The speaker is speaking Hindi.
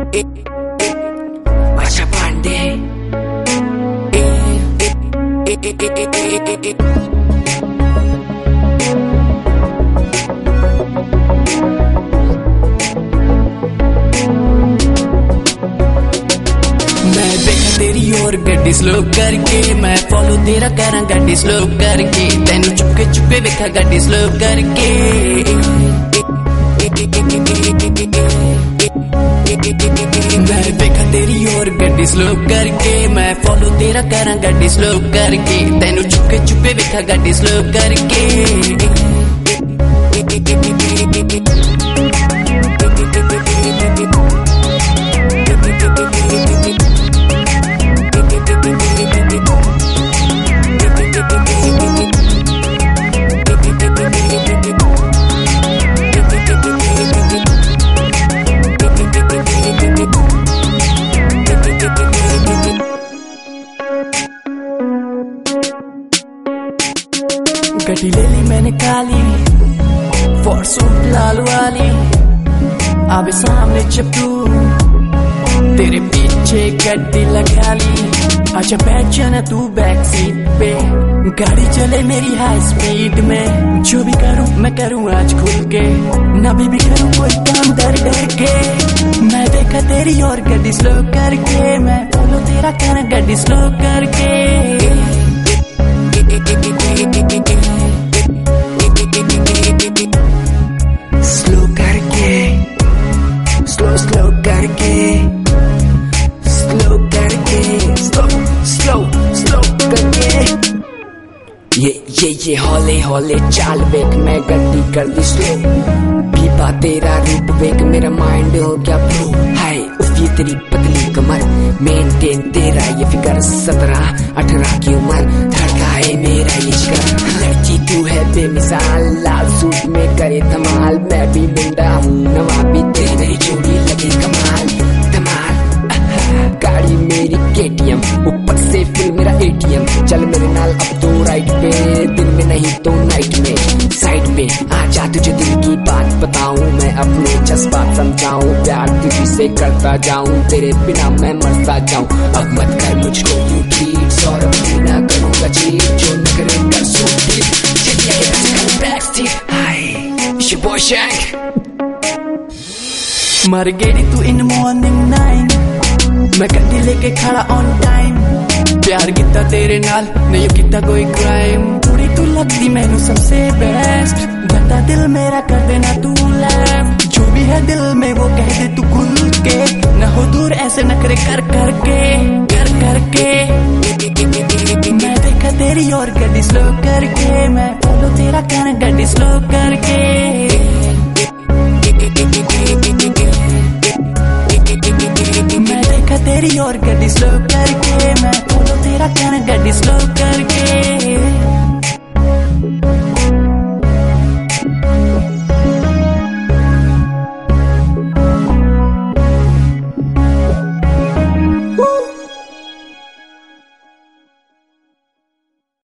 Masha Pandey. मैं देखा तेरी और गड्डी स्लो करके, मैं फॉलो तेरा करा गड्डी स्लो करके, तेनू चुपके चुपके देखा गड्डी स्लो करके। मैं देखा तेरी और गड्डी स्लो करके, मैं फॉलो तेरा करा गड्डी स्लो करके, तेनू चुपके चुपके देखा गड्डी स्लो करके। गड्डी ले ली मैंने काली, फॉर्च्यून लाल वाली, आवे सामने चप्पू, तेरे पीछे गड्डी लगा ली। आजा बैठ जाना तू बैक सीट पे, गाड़ी चले मेरी हाई स्पीड में। जो भी करूं मैं करूं आज खुल के, ना भी करूं कोई काम डर डर के। मैं देखा तेरी और गड्डी स्लो करके, मैं फॉलो तेरा करा गड्डी स्लो करके। स्लो करके, स्लो स्लो करके, स्लो करके, स्लो स्लो स्लो करके। ये हौले हौले चाल बेक, मैं गड्डी कर दी स्लो। पीपा तेरा रूप बेक, मेरा माइंड हो गया ब्लू। हाय उफ ये तेरी पतली कमर, मेंटेन तेरा ये फिगर, 17-18 की उम्र, धड़काए मेरा ये जिगर। लड़की तू है बेमिसाल, लाल सूट में करे धमाल, मैं भी बुंदा हूँ नवाबी, तेरी जोड़ी लगी कमाल धमाल। गाड़ी मेरी KTM, ऊपर से फिर मेरा ATM, चल मेरे नाल अब तो राइट पे, दिन में नहीं तो नाइट में। साइड पे आजा तुझे दिल की बात बताऊं, मैं अपने जज्बात समझाऊं, प्यार तुझी से करता जाऊं, तेरे बिना मैं मरता जाऊं। अब मत कर मुझको यू ट्रीट, सौरभ भी ना करूंगा चीट, जो न करे कर सो It's your boy Shank. मर गेड़ी तू इन मॉर्निंग 9, मैं गड्डी लेके खड़ा ऑन टाइम। प्यार किता तेरे नाल नहीं किता कोई क्राइम, थोड़ी तू लगती मैनू सबसे बेस्ट। बता दिल मेरा कर देना तू लेफ्ट, जो भी है दिल में वो कह दे तू खुल के, न हो दूर ऐसे नखरे कर करके कर करके। मैं देखा तेरी और गड्डी स्लो करके, मैं फॉलो तेरा करा गड्डी स्लो करके। मैं देखा तेरी और गड्डी स्लो करके, मैं फॉलो तेरा करा गड्डी स्लो